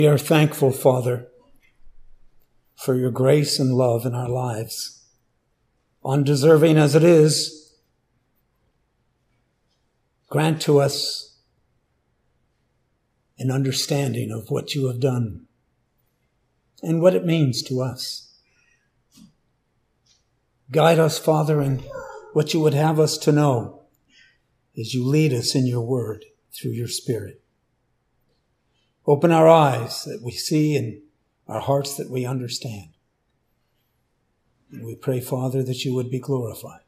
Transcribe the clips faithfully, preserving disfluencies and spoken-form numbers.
We are thankful, Father, for your grace and love in our lives. Undeserving as it is, grant to us an understanding of what you have done and what it means to us. Guide us, Father, in what you would have us to know as you lead us in your word through your Spirit. Open our eyes that we see and our hearts that we understand. And we pray, Father, that you would be glorified.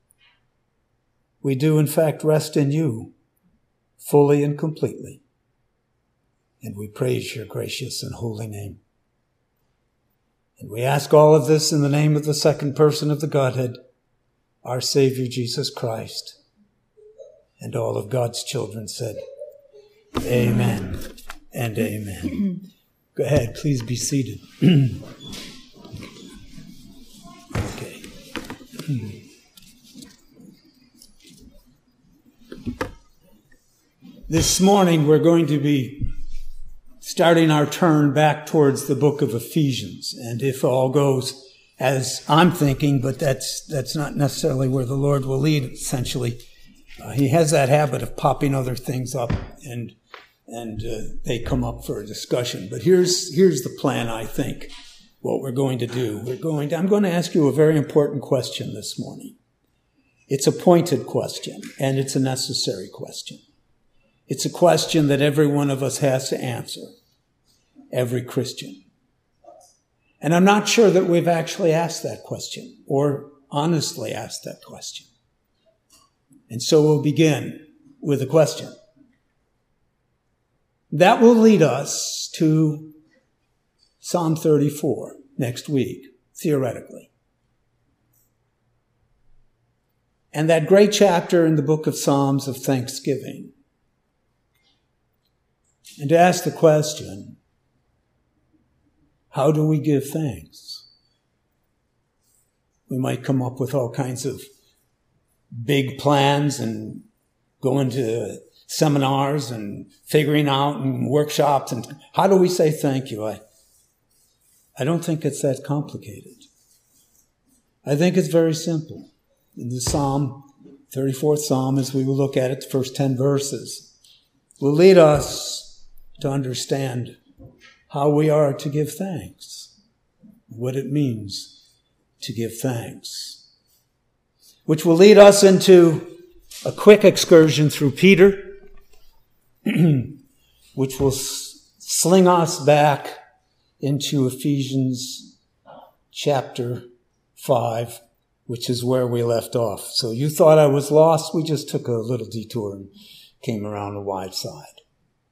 We do, in fact, rest in you fully and completely. And we praise your gracious and holy name. And we ask all of this in the name of the second person of the Godhead, our Savior, Jesus Christ. And all of God's children said, Amen and amen. Go ahead, please be seated. Okay. This morning we're going to be starting our turn back towards the book of Ephesians. And if all goes as I'm thinking, but that's that's not necessarily where the Lord will lead, essentially. Uh, he has that habit of popping other things up, and and uh, they come up for a discussion. But here's here's the plan, I think, what we're going to do. We're going to, I'm going to ask you a very important question this morning. It's a pointed question, and it's a necessary question. It's a question that every one of us has to answer, every Christian. And I'm not sure that we've actually asked that question, or honestly asked that question. And so we'll begin with a question. That will lead us to Psalm thirty-four next week, theoretically. And that great chapter in the book of Psalms of Thanksgiving. And to ask the question, how do we give thanks? We might come up with all kinds of big plans and going to seminars and figuring out and workshops and how do we say thank you? I, I don't think it's that complicated. I think it's very simple. In the Psalm, thirty-fourth Psalm, as we will look at it, the first ten verses, will lead us to understand how we are to give thanks, what it means to give thanks, which will lead us into a quick excursion through Peter, which will s- sling us back into Ephesians chapter five, which is where we left off. So you thought I was lost? We just took a little detour and came around the wide side.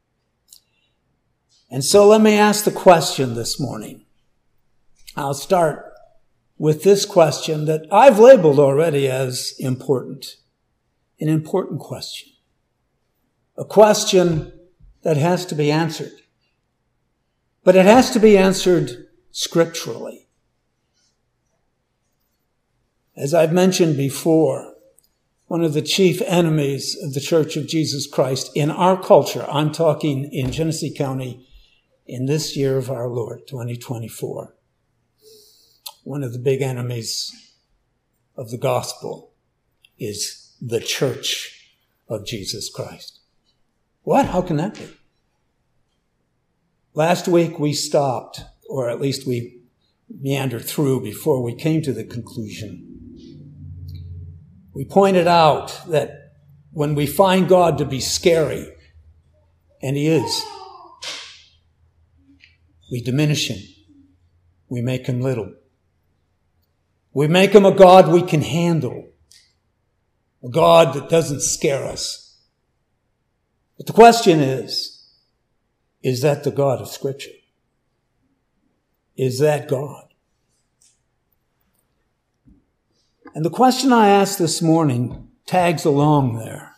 And so let me ask the question this morning. I'll start with this question that I've labeled already as important. An important question. A question that has to be answered. But it has to be answered scripturally. As I've mentioned before, one of the chief enemies of the Church of Jesus Christ in our culture, I'm talking in Genesee County in this year of our Lord, twenty twenty-four, one of the big enemies of the gospel is the Church of Jesus Christ. What? How can that be? Last week we stopped, or at least we meandered through before we came to the conclusion. We pointed out that when we find God to be scary, and he is, we diminish him. We make him little. We make him a God we can handle. A God that doesn't scare us. But the question is, is that the God of Scripture? Is that God? And the question I asked this morning tags along there.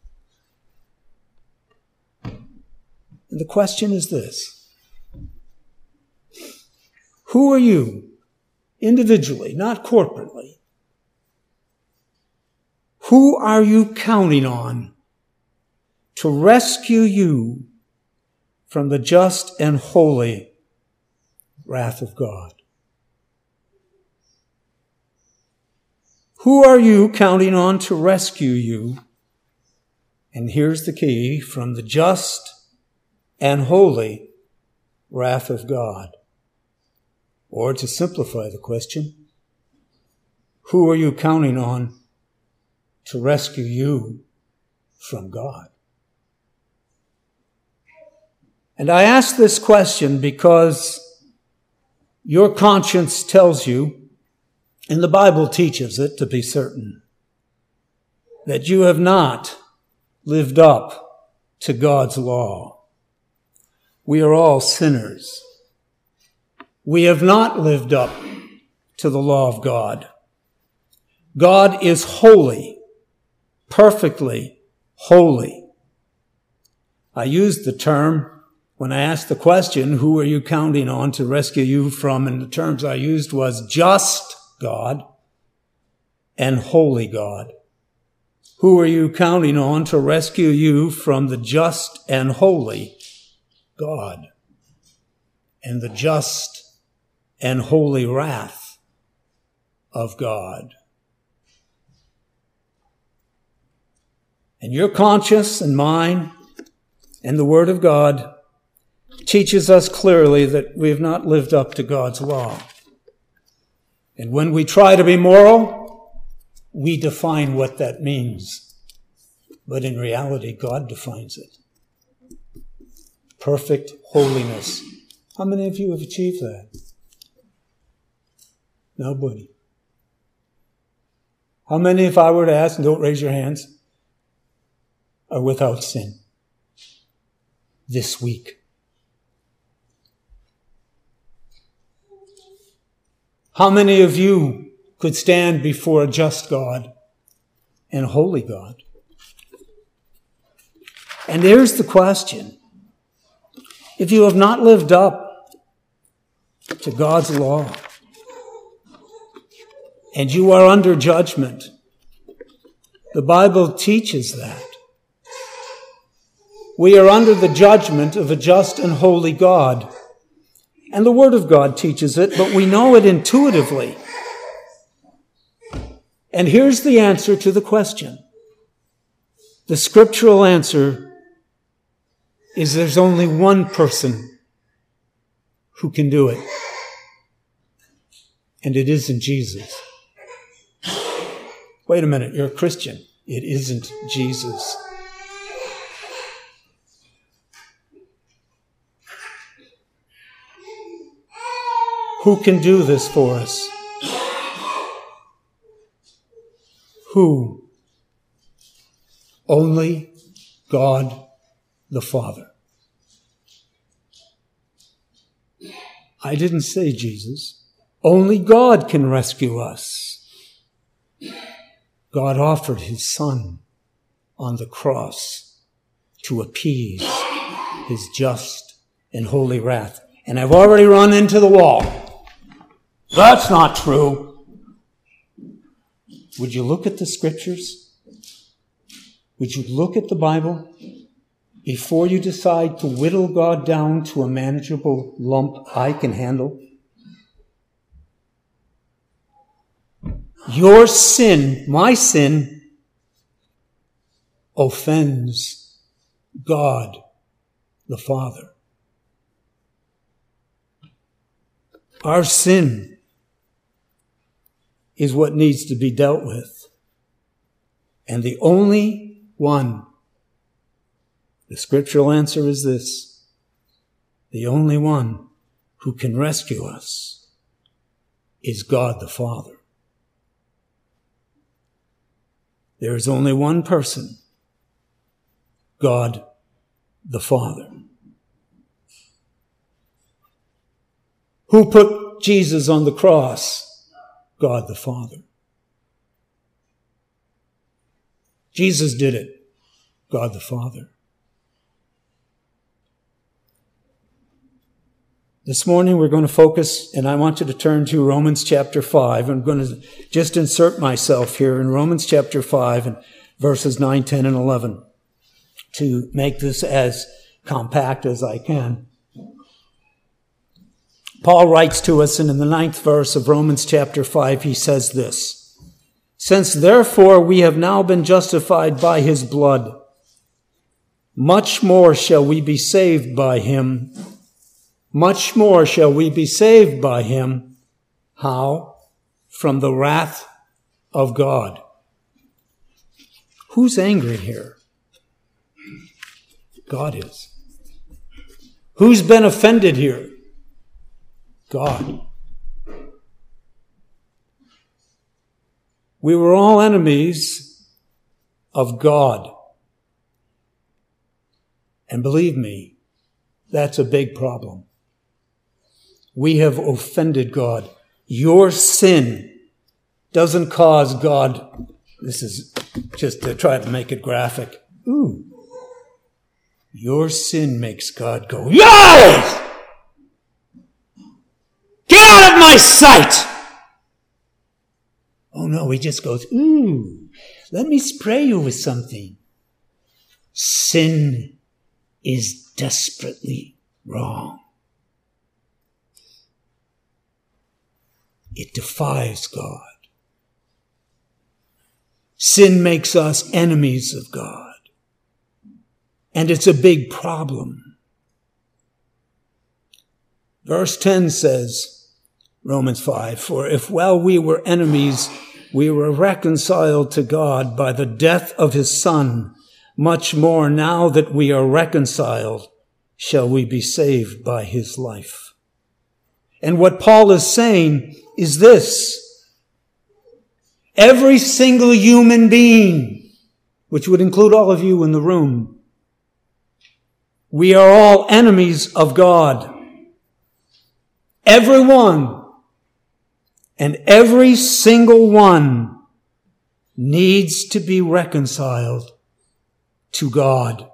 And the question is this. Who are you, individually, not corporately? Who are you counting on to rescue you from the just and holy wrath of God. Who are you counting on to rescue you? And here's the key, from the just and holy wrath of God. Or to simplify the question, who are you counting on to rescue you from God? And I ask this question because your conscience tells you, and the Bible teaches it to be certain, that you have not lived up to God's law. We are all sinners. We have not lived up to the law of God. God is holy, perfectly holy. I used the term when I asked the question, who are you counting on to rescue you from? And the terms I used was just God and holy God. Who are you counting on to rescue you from the just and holy God and the just and holy wrath of God? And your conscience and mine and the Word of God teaches us clearly that we have not lived up to God's law. And when we try to be moral, we define what that means. But in reality, God defines it. Perfect holiness. How many of you have achieved that? Nobody. How many, if I were to ask, and don't raise your hands, are without sin this week? How many of you could stand before a just God and a holy God? And here's the question. If you have not lived up to God's law and you are under judgment, the Bible teaches that. We are under the judgment of a just and holy God. And the Word of God teaches it, but we know it intuitively. And here's the answer to the question. The scriptural answer is there's only one person who can do it. And it isn't Jesus. Wait a minute, you're a Christian. It isn't Jesus. Who can do this for us? Who? Only God the Father. I didn't say Jesus. Only God can rescue us. God offered his Son on the cross to appease his just and holy wrath. And I've already run into the wall. That's not true. Would you look at the scriptures? Would you look at the Bible before you decide to whittle God down to a manageable lump I can handle? Your sin, my sin, offends God the Father. Our sin is what needs to be dealt with. And the only one, the scriptural answer is this, the only one who can rescue us is God the Father. There is only one person, God the Father. Who put Jesus on the cross? God the Father. Jesus did it. God the Father. This morning we're going to focus, and I want you to turn to Romans chapter five. I'm going to just insert myself here in Romans chapter five and verses nine, ten, and eleven to make this as compact as I can. Paul writes to us, and in the ninth verse of Romans chapter five, he says this: "Since therefore we have now been justified by his blood, much more shall we be saved by him. Much more shall we be saved by him." How? From the wrath of God. Who's angry here? God is. Who's been offended here? God. We were all enemies of God. And believe me, that's a big problem. We have offended God. Your sin doesn't cause God, this is just to try to make it graphic. Ooh. Your sin makes God go, "Yes! Get out of my sight!" Oh no, he just goes, "Ooh, let me spray you with something." Sin is desperately wrong. It defies God. Sin makes us enemies of God. And it's a big problem. Verse ten says, Romans five, "For if while we were enemies, we were reconciled to God by the death of his Son, much more now that we are reconciled, shall we be saved by his life." And what Paul is saying is this: every single human being, which would include all of you in the room, we are all enemies of God. Everyone and every single one needs to be reconciled to God.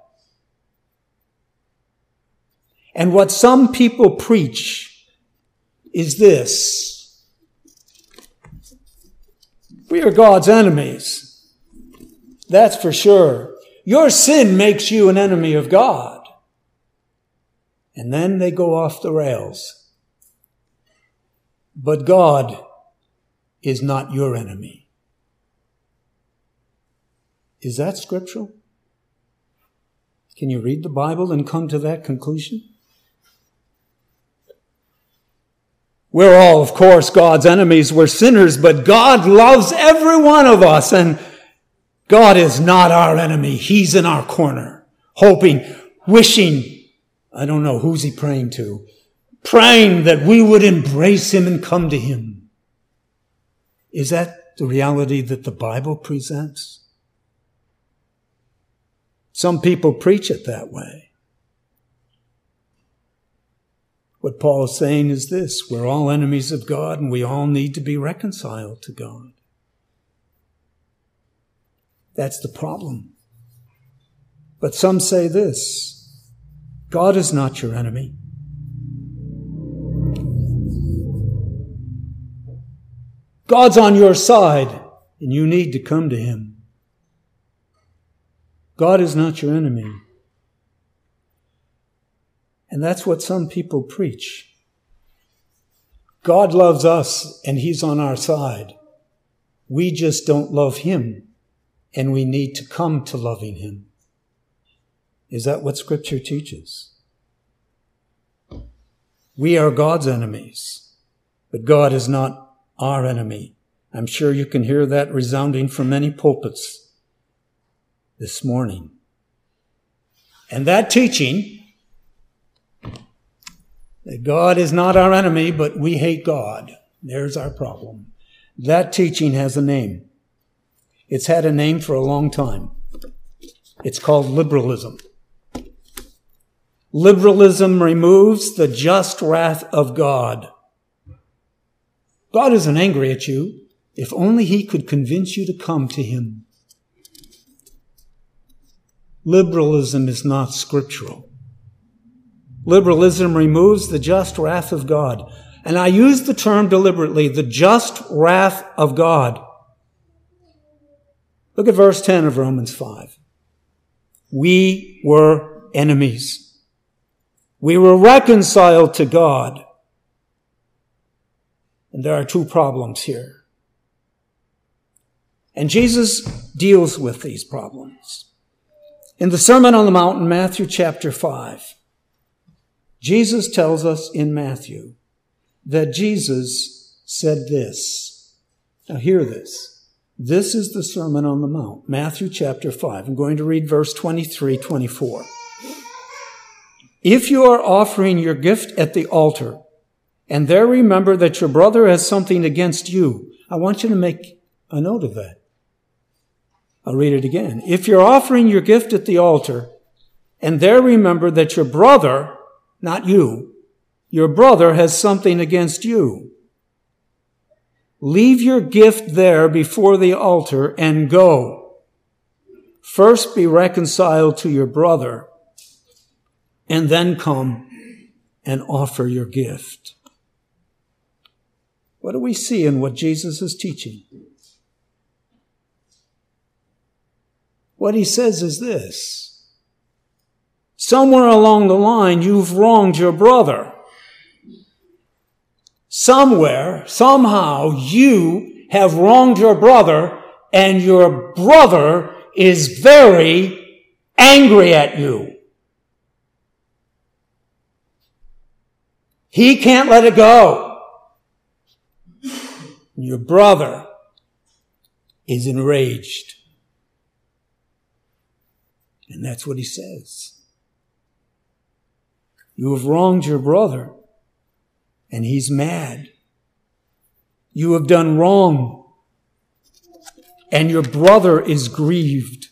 And what some people preach is this: we are God's enemies. That's for sure. Your sin makes you an enemy of God. And then they go off the rails. But God is not your enemy. Is that scriptural? Can you read the Bible and come to that conclusion? We're all, of course, God's enemies. We're sinners, but God loves every one of us. And God is not our enemy. He's in our corner, hoping, wishing, I don't know, who's he praying to? Praying that we would embrace him and come to him. Is that the reality that the Bible presents? Some people preach it that way. What Paul is saying is this: we're all enemies of God and we all need to be reconciled to God. That's the problem. But some say this: God is not your enemy. God's on your side, and you need to come to him. God is not your enemy. And that's what some people preach. God loves us, and he's on our side. We just don't love him, and we need to come to loving him. Is that what Scripture teaches? We are God's enemies, but God is not our enemy. I'm sure you can hear that resounding from many pulpits this morning. And that teaching, that God is not our enemy, but we hate God, there's our problem. That teaching has a name. It's had a name for a long time. It's called liberalism. Liberalism removes the just wrath of God. God isn't angry at you. If only he could convince you to come to him. Liberalism is not scriptural. Liberalism removes the just wrath of God. And I use the term deliberately, the just wrath of God. Look at verse ten of Romans five. We were enemies. We were reconciled to God. And there are two problems here. And Jesus deals with these problems. In the Sermon on the Mount in Matthew chapter five, Jesus tells us in Matthew that Jesus said this. Now hear this. This is the Sermon on the Mount, Matthew chapter five. I'm going to read verse twenty-three, twenty-four. If you are offering your gift at the altar, and there remember that your brother has something against you, I want you to make a note of that. I'll read it again. If you're offering your gift at the altar, and there remember that your brother, not you, your brother has something against you, leave your gift there before the altar and go. First be reconciled to your brother, and then come and offer your gift. What do we see in what Jesus is teaching? What he says is this. Somewhere along the line, you've wronged your brother. Somewhere, somehow, you have wronged your brother, and your brother is very angry at you. He can't let it go. Your brother is enraged. And that's what he says. You have wronged your brother, and he's mad. You have done wrong, and your brother is grieved.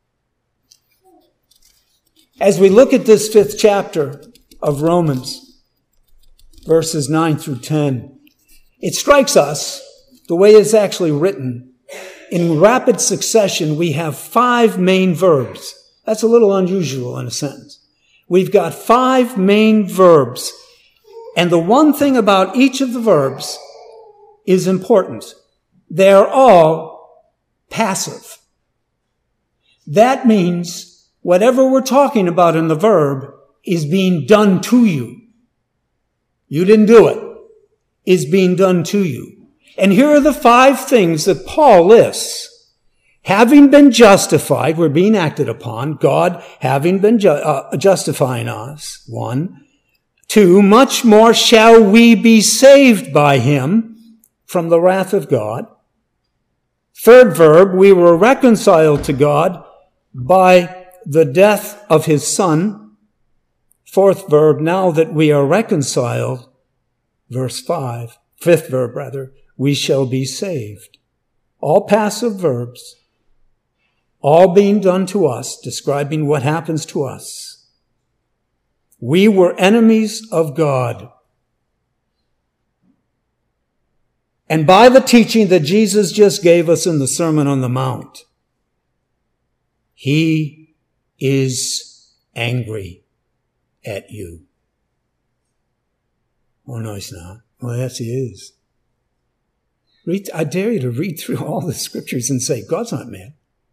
As we look at this fifth chapter of Romans, verses nine through ten, it strikes us, the way it's actually written, in rapid succession, we have five main verbs. That's a little unusual in a sentence. We've got five main verbs. And the one thing about each of the verbs is important. They're all passive. That means whatever we're talking about in the verb is being done to you. You didn't do it. Is being done to you. And here are the five things that Paul lists. Having been justified, we're being acted upon. God having been ju- uh, justifying us. One. Two, much more shall we be saved by him from the wrath of God. Third verb, we were reconciled to God by the death of his Son. Fourth verb, now that we are reconciled, verse five, fifth verb rather, we shall be saved. All passive verbs, all being done to us, describing what happens to us. We were enemies of God. And by the teaching that Jesus just gave us in the Sermon on the Mount, he is angry at you. Oh, no, he's not. Well, yes, he is. Read, I dare you to read through all the scriptures and say, God's not mad.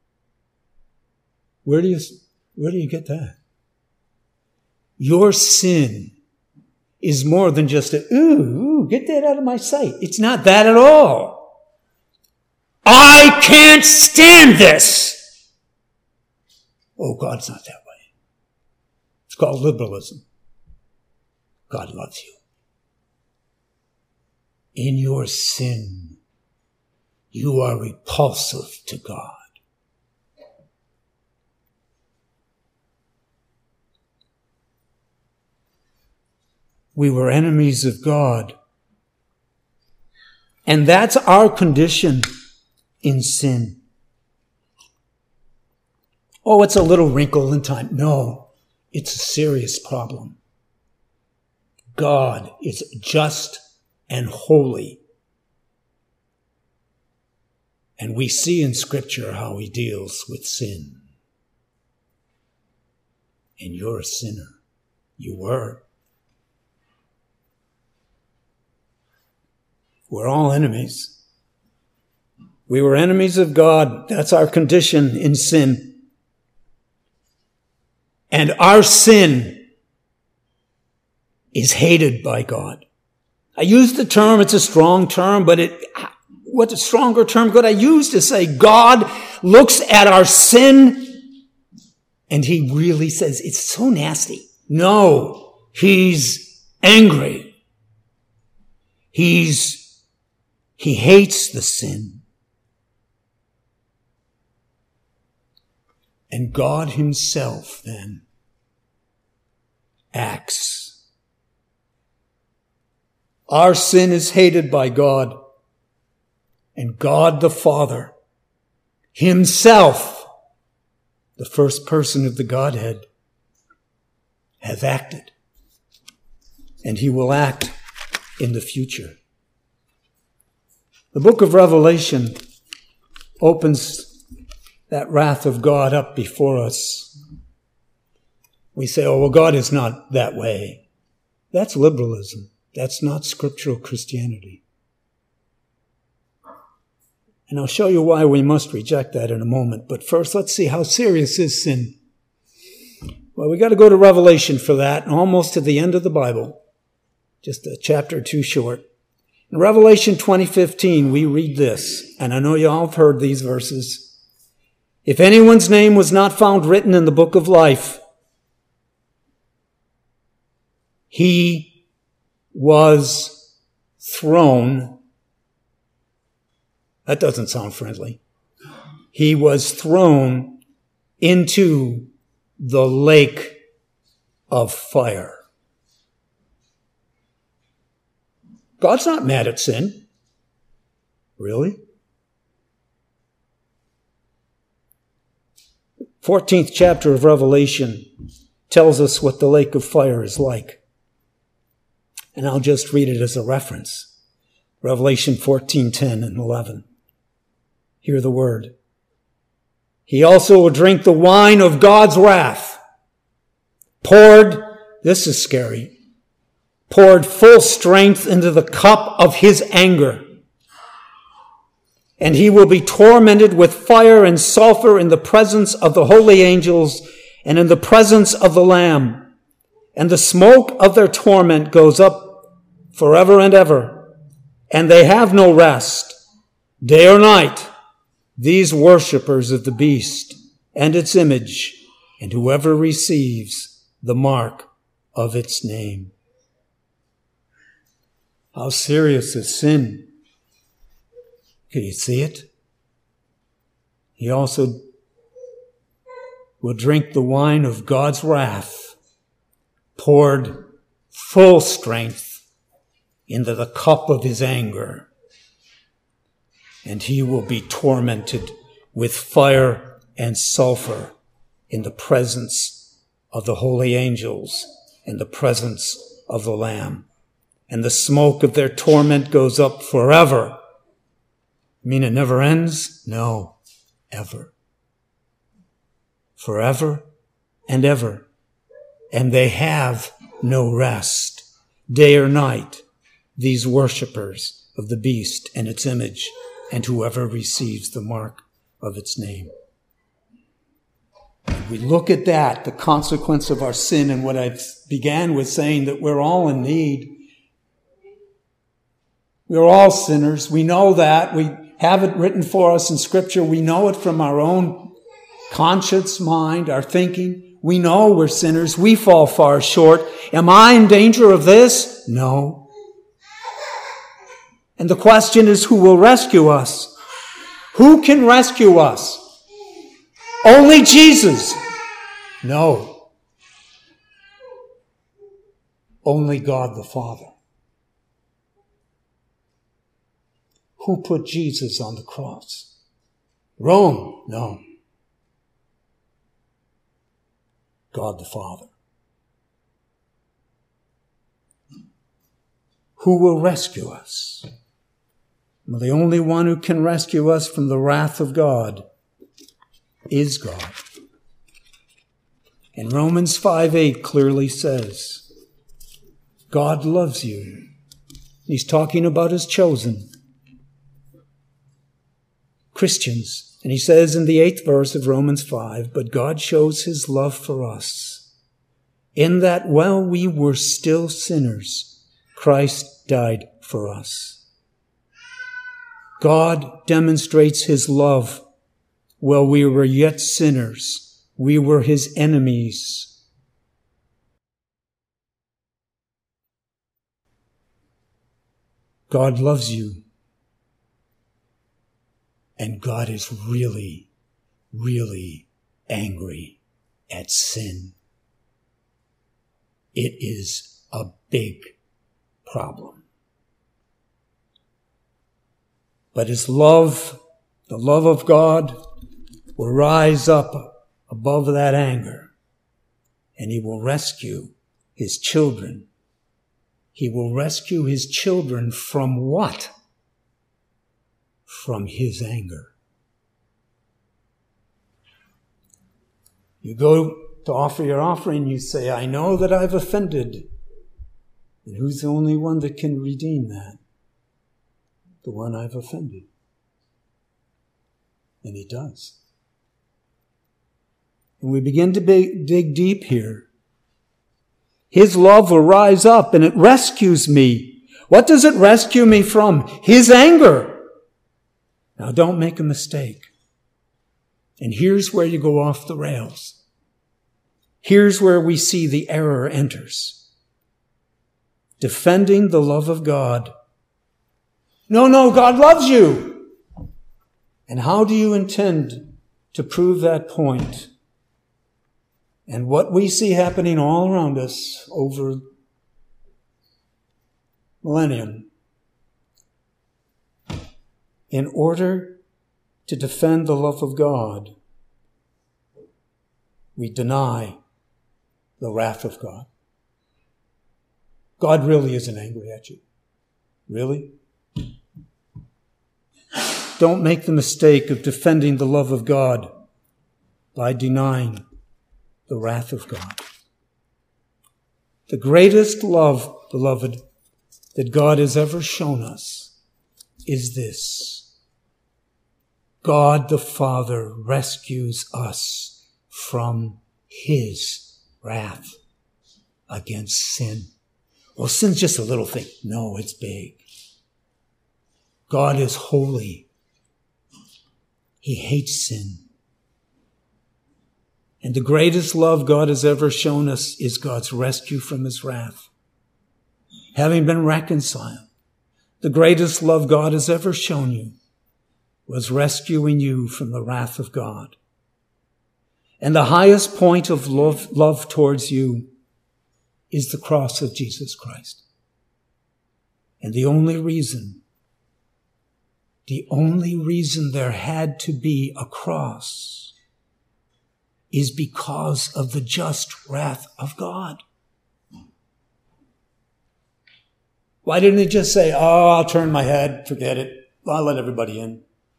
Where do you, where do you get that? Your sin is more than just a, ooh, ooh, get that out of my sight. It's not that at all. I can't stand this. Oh, God's not that way. It's called liberalism. God loves you. In your sin, you are repulsive to God. We were enemies of God. And that's our condition in sin. Oh, it's a little wrinkle in time. No, it's a serious problem. God is just and holy. And we see in Scripture how he deals with sin. And you're a sinner. You were. We're all enemies. We were enemies of God. That's our condition in sin. And our sin is hated by God. I use the term, it's a strong term, but it, what a stronger term could I use to say God looks at our sin and he really says, it's so nasty. No, he's angry. He's, he hates the sin. And God himself then acts. Our sin is hated by God, and God the Father himself, the first person of the Godhead, has acted, and he will act in the future. The book of Revelation opens that wrath of God up before us. We say, oh, well, God is not that way. That's liberalism. That's not scriptural Christianity. And I'll show you why we must reject that in a moment. But first, let's see, how serious is sin? Well, we got to go to Revelation for that, almost to the end of the Bible. Just a chapter or two short. In Revelation twenty fifteen, we read this, and I know you all have heard these verses. If anyone's name was not found written in the book of life, he was thrown. That doesn't sound friendly. He was thrown into the lake of fire. God's not mad at sin. Really? fourteenth chapter of Revelation tells us what the lake of fire is like. And I'll just read it as a reference. Revelation fourteen, ten and eleven. Hear the word. He also will drink the wine of God's wrath, poured, this is scary, poured full strength into the cup of his anger. And he will be tormented with fire and sulfur in the presence of the holy angels and in the presence of the Lamb. And the smoke of their torment goes up forever and ever. And they have no rest, day or night, these worshippers of the beast and its image, and whoever receives the mark of its name. How serious is sin? Can you see it? He also will drink the wine of God's wrath, poured full strength into the cup of his anger. And he will be tormented with fire and sulfur in the presence of the holy angels, in the presence of the Lamb. And the smoke of their torment goes up forever. You mean it never ends? No, ever. Forever and ever. And they have no rest, day or night, these worshippers of the beast and its image, and whoever receives the mark of its name. And we look at that, the consequence of our sin, and what I began with saying, that we're all in need. We're all sinners. We know that. We have it written for us in Scripture. We know it from our own conscious mind, our thinking. We know we're sinners. We fall far short. Am I in danger of this? No. And the question is, who will rescue us? Who can rescue us? Only Jesus. No. Only God the Father. Who put Jesus on the cross? Rome? No. God the Father. Who will rescue us? Well, the only one who can rescue us from the wrath of God is God. And Romans five eight clearly says, God loves you. He's talking about his chosen Christians. And he says in the eighth verse of Romans five, but God shows his love for us, in that while we were still sinners, Christ died for us. God demonstrates his love while we were yet sinners. We were his enemies. God loves you. And God is really, really angry at sin. It is a big problem. But his love, the love of God, will rise up above that anger, and he will rescue his children. He will rescue his children from what? From his anger. You go to offer your offering, you say, I know that I've offended. And who's the only one that can redeem that? The one I've offended. And he does. And we begin to be, dig deep here. His love will rise up and it rescues me. What does it rescue me from? His anger. Now don't make a mistake. And here's where you go off the rails. Here's where we see the error enters. Defending the love of God. No, no, God loves you. And how do you intend to prove that point? And what we see happening all around us over millennium, in order to defend the love of God, we deny the wrath of God. God really isn't angry at you. Really? Don't make the mistake of defending the love of God by denying the wrath of God. The greatest love, beloved, that God has ever shown us is this. God the Father rescues us from his wrath against sin. Well, sin's just a little thing. No, it's big. God is holy. He hates sin. And the greatest love God has ever shown us is God's rescue from his wrath. Having been reconciled, the greatest love God has ever shown you was rescuing you from the wrath of God. And the highest point of love, love towards you is the cross of Jesus Christ. And the only reason, the only reason there had to be a cross is because of the just wrath of God. Why didn't he just say, oh, I'll turn my head, forget it, I'll let everybody in?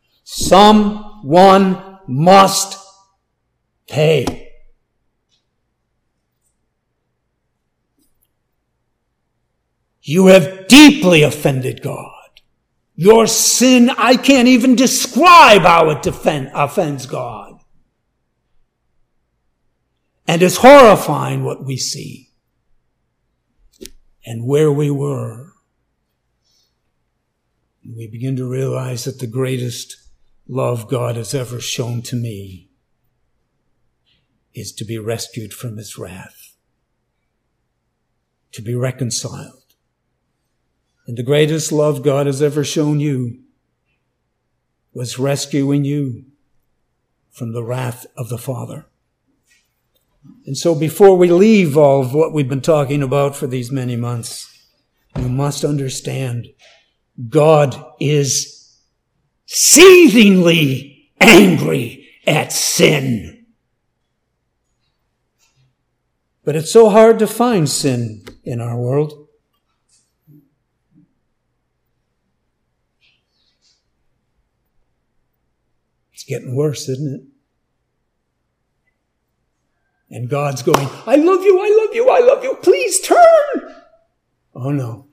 Someone must pay. You have deeply offended God. Your sin, I can't even describe how it defend, offends God. And it's horrifying what we see and where we were. And we begin to realize that the greatest love God has ever shown to me is to be rescued from his wrath, to be reconciled. And the greatest love God has ever shown you was rescuing you from the wrath of the Father. And so before we leave all of what we've been talking about for these many months, you must understand God is seethingly angry at sin. But it's so hard to find sin in our world. It's getting worse, isn't it? And God's going, I love you, I love you, I love you, please turn. Oh no.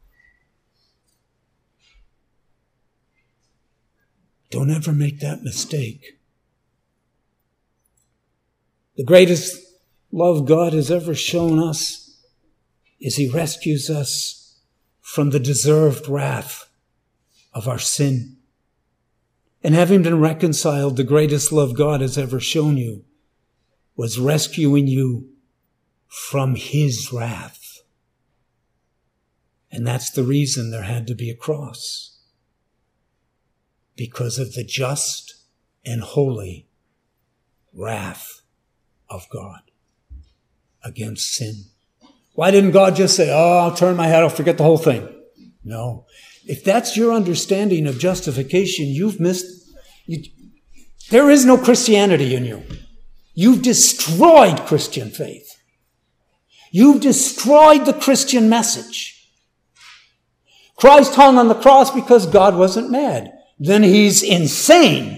Don't ever make that mistake. The greatest love God has ever shown us is he rescues us from the deserved wrath of our sin. And having been reconciled, the greatest love God has ever shown you was rescuing you from his wrath. And that's the reason there had to be a cross. Because of the just and holy wrath of God against sin. Why didn't God just say, oh, I'll turn my head, I'll forget the whole thing? No. If that's your understanding of justification, you've missed, you, there is no Christianity in you. You've destroyed Christian faith. You've destroyed the Christian message. Christ hung on the cross because God wasn't mad. Then he's insane.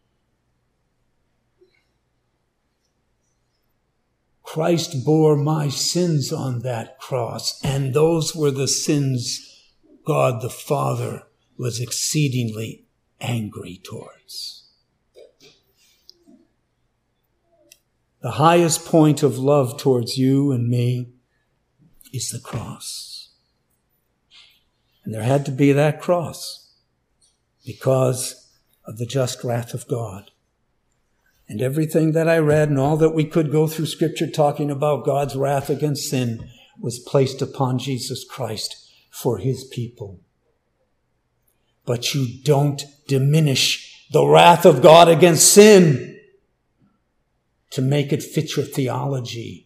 Christ bore my sins on that cross, and those were the sins God the Father was exceedingly angry towards. The highest point of love towards you and me is the cross. And there had to be that cross because of the just wrath of God. And everything that I read and all that we could go through Scripture talking about God's wrath against sin was placed upon Jesus Christ for his people. But you don't diminish the wrath of God against sin to make it fit your theology.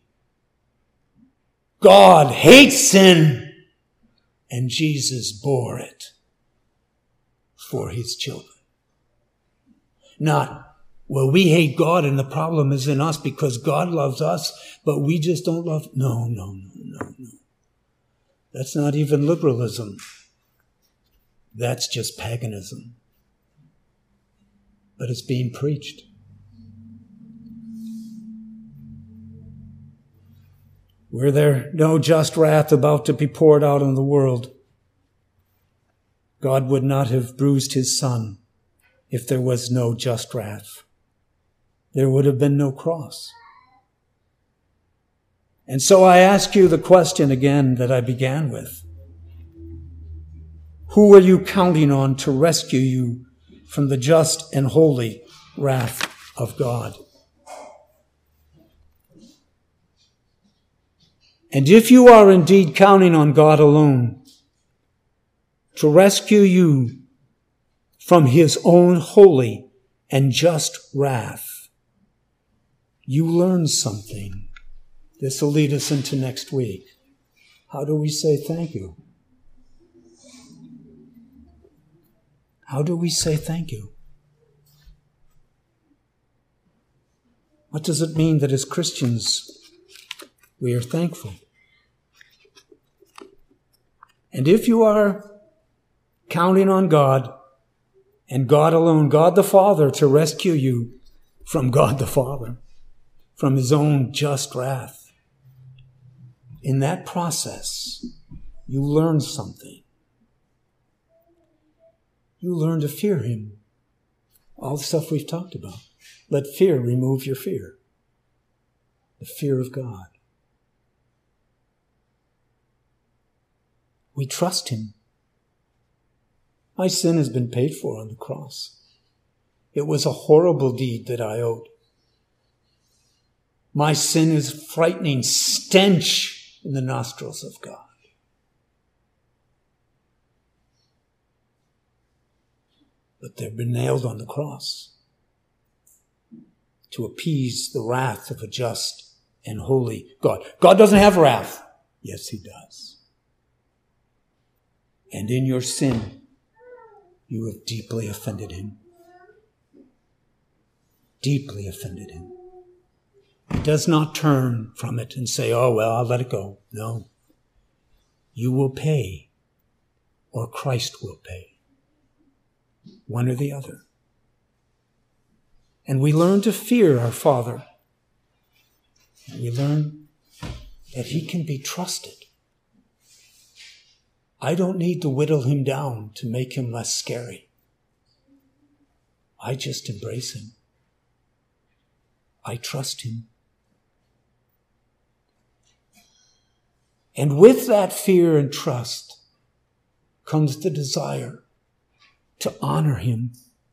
God hates sin, and Jesus bore it for his children. Not, well, we hate God and the problem is in us because God loves us, but we just don't love. No, no, no, no, no. That's not even liberalism. That's just paganism. But it's being preached. Were there no just wrath about to be poured out on the world, God would not have bruised his Son if there was no just wrath. There would have been no cross. And so I ask you the question again that I began with. Who are you counting on to rescue you from the just and holy wrath of God? And if you are indeed counting on God alone to rescue you from his own holy and just wrath, you learn something. This will lead us into next week. How do we say thank you? How do we say thank you? What does it mean that as Christians we are thankful? And if you are counting on God and God alone, God the Father, to rescue you from God the Father, from his own just wrath, in that process, you learn something. You learn to fear him. All the stuff we've talked about. Let fear remove your fear. The fear of God. We trust him. My sin has been paid for on the cross. It was a horrible deed that I owed. My sin is a frightening stench in the nostrils of God. But they've been nailed on the cross to appease the wrath of a just and holy God. God doesn't have wrath. Yes, he does. And in your sin, you have deeply offended him. Deeply offended him. He does not turn from it and say, oh, well, I'll let it go. No. You will pay, or Christ will pay. One or the other. And we learn to fear our Father. And we learn that he can be trusted. I don't need to whittle him down to make him less scary. I just embrace him. I trust him. And with that fear and trust comes the desire to honor him,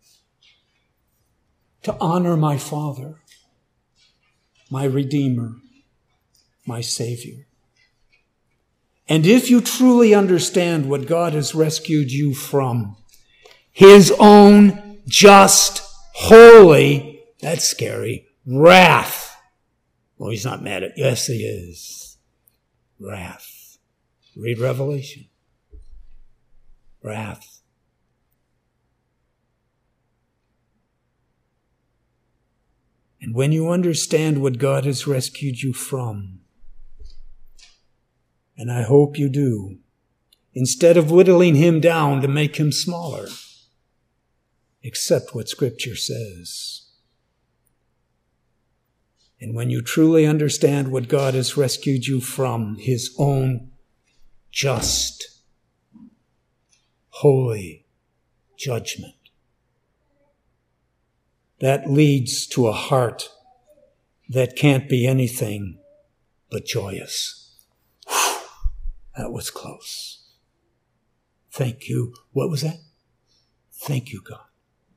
to honor my Father, my Redeemer, my Savior. And if you truly understand what God has rescued you from, his own just, holy, that's scary, wrath. Well, he's not mad at you. Yes, he is. Wrath. Read Revelation. Wrath. And when you understand what God has rescued you from, and I hope you do, instead of whittling him down to make him smaller, accept what Scripture says. And when you truly understand what God has rescued you from, his own just, holy judgment, that leads to a heart that can't be anything but joyous. Whew, that was close. Thank you. What was that? Thank you, God.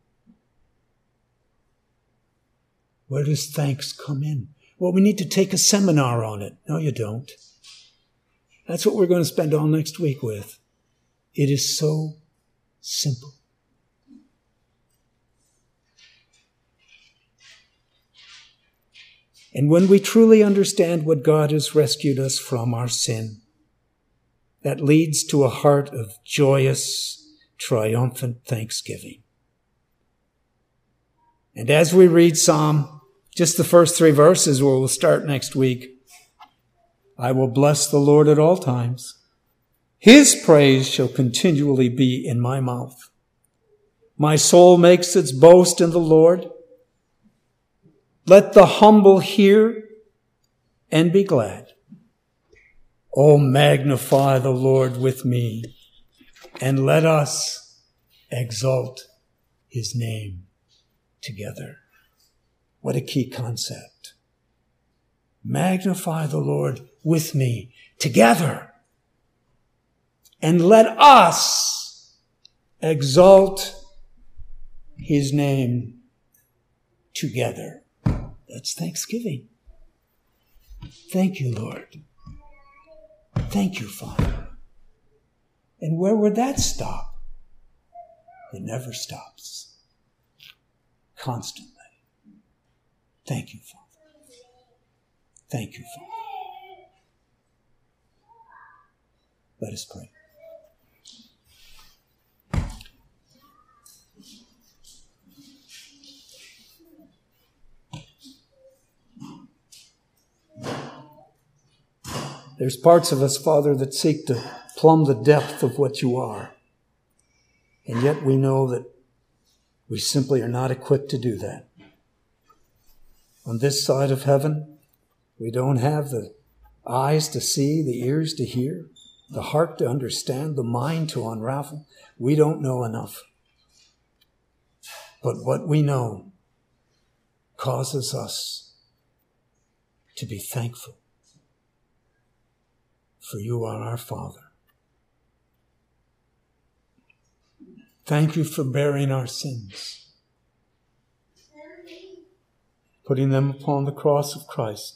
Where does thanks come in? Well, we need to take a seminar on it. No, you don't. That's what we're going to spend all next week with. It is so simple. And when we truly understand what God has rescued us from, our sin, that leads to a heart of joyous, triumphant thanksgiving. And as we read Psalm, just the first three verses where we'll start next week, I will bless the Lord at all times. His praise shall continually be in my mouth. My soul makes its boast in the Lord. Let the humble hear and be glad. Oh, magnify the Lord with me, and let us exalt his name together. What a key concept. Magnify the Lord with me together, and let us exalt his name together. That's Thanksgiving. Thank you, Lord. Thank you, Father. And where would that stop? It never stops. Constantly. Thank you, Father. Thank you, Father. Let us pray. There's parts of us, Father, that seek to plumb the depth of what you are. And yet we know that we simply are not equipped to do that. On this side of heaven, we don't have the eyes to see, the ears to hear, the heart to understand, the mind to unravel. We don't know enough. But what we know causes us to be thankful. For you are our Father. Thank you for bearing our sins, putting them upon the cross of Christ.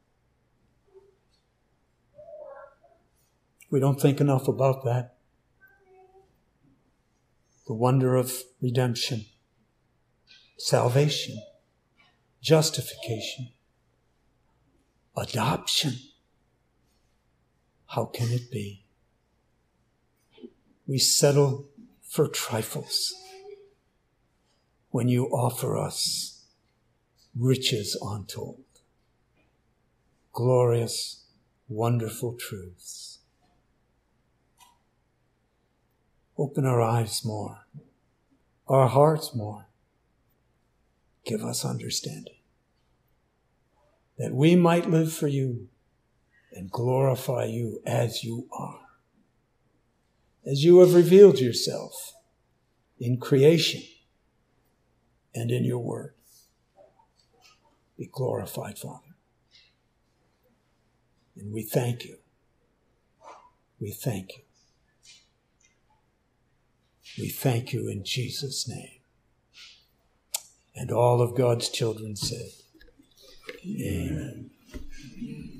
We don't think enough about that. The wonder of redemption, salvation, justification, adoption. How can it be? We settle for trifles when you offer us riches untold, glorious, wonderful truths. Open our eyes more, our hearts more. Give us understanding that we might live for you and glorify you as you are, as you have revealed yourself in creation and in your word. Be glorified, Father. And we thank you We thank you. We thank you in Jesus' name. And all of God's children said, Amen.